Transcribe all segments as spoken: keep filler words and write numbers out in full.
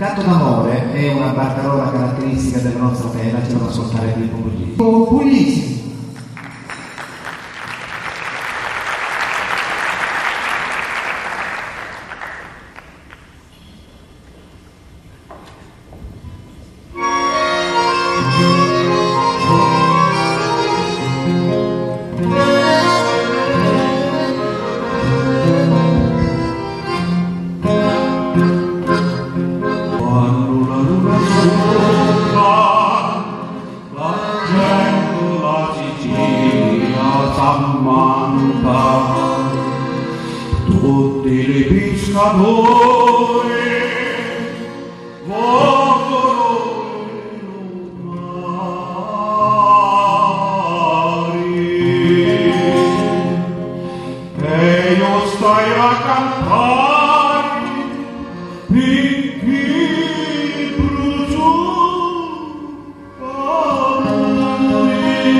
canto d'amore è una barcarola caratteristica della nostra terra, ce lo fa ascoltare Pippo Puglisi. Pippo Puglisi. Tutti i pescatori volgono in mare e io stai a cantare picchi bruciati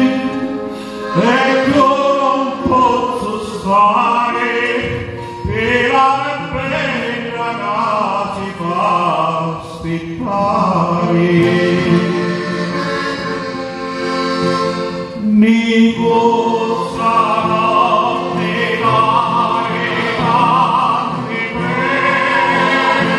e io non posso stare per la bella che ci fa aspettare. Nico sarà negare anche bene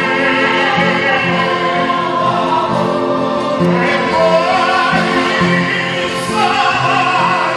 e poi sarà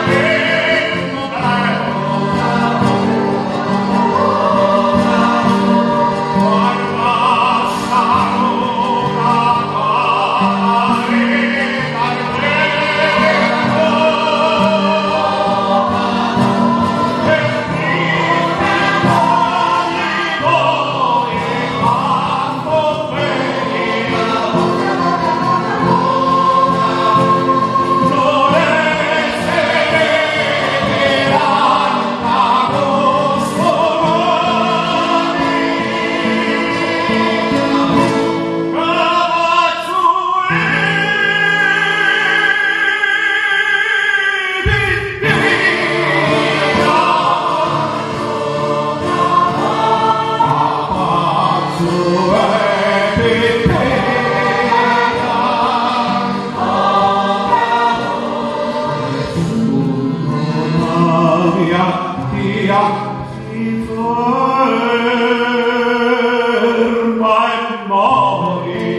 si ferma e mori.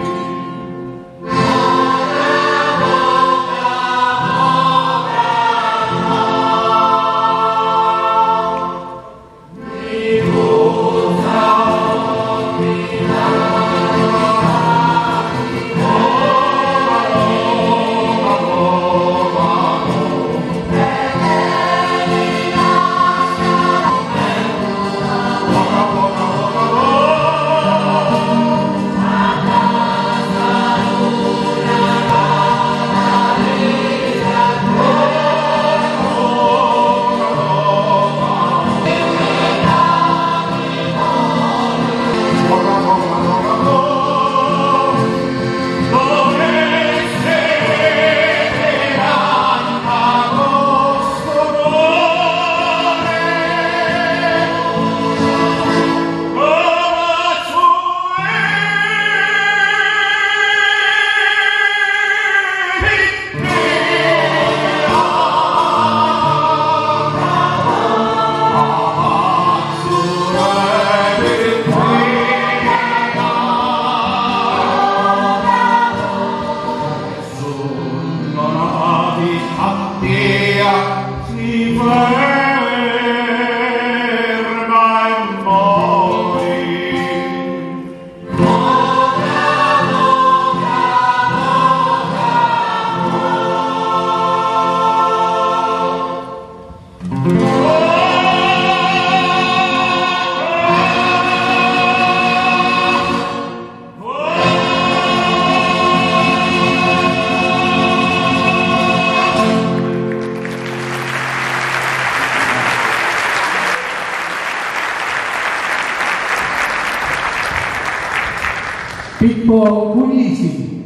Si ferma e mori. Pippo Puglisi.